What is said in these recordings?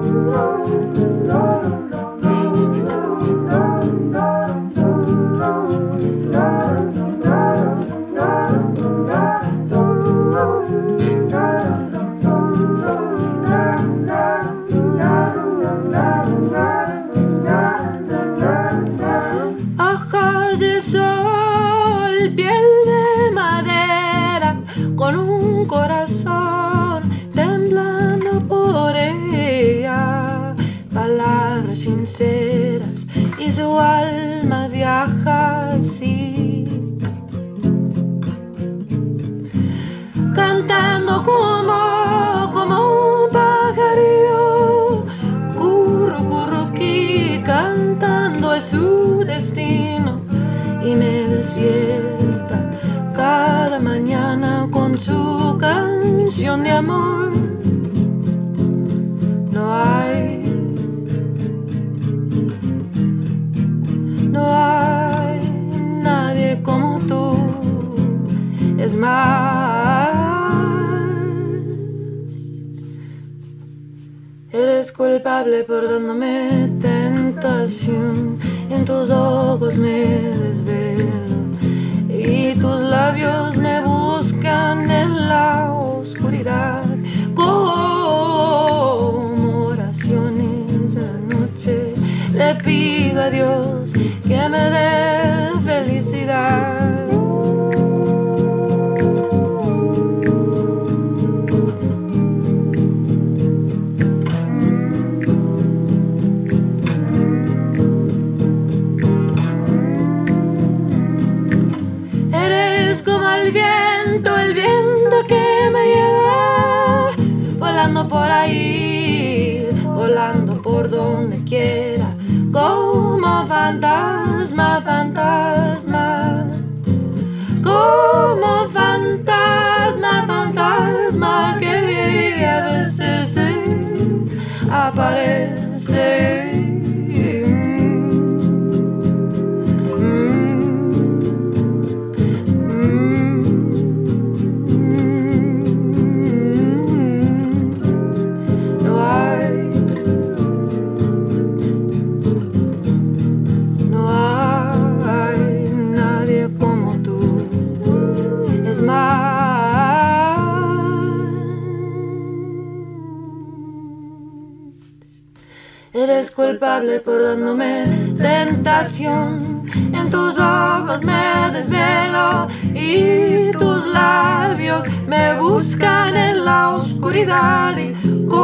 Hojas de sol, piel de madera, con un corazón temblando por ella, palabras sinceras y su alma viaja así, cantando como un pajarillo, curruqui, cantando es su destino y me despierta cada mañana con su canción de amor. No hay nadie como tú, es más, eres culpable por dándome tentación, en tus ojos me desvelo y tus labios me buscan en la oscuridad, como oraciones de la noche. Le pido a Dios que me dé felicidad. Eres como el viento que me lleva, volando por ahí, volando por donde quiera, como fantasma, fantasma, como fantasma, fantasma que a veces se aparece. Eres culpable por dándome tentación, en tus ojos me desvelo y tus labios me buscan en la oscuridad y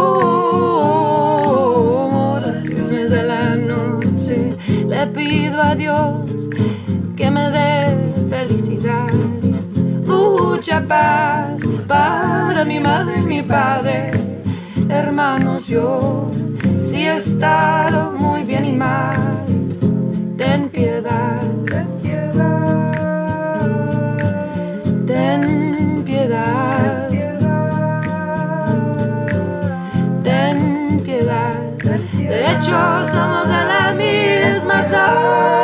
como oraciones de la noche le pido a Dios que me dé felicidad, mucha paz para mi madre y mi padre, hermanos. Yo sí he estado muy bien y mal, ten piedad, ten piedad, ten piedad, ten piedad. De hecho somos de la misma sangre.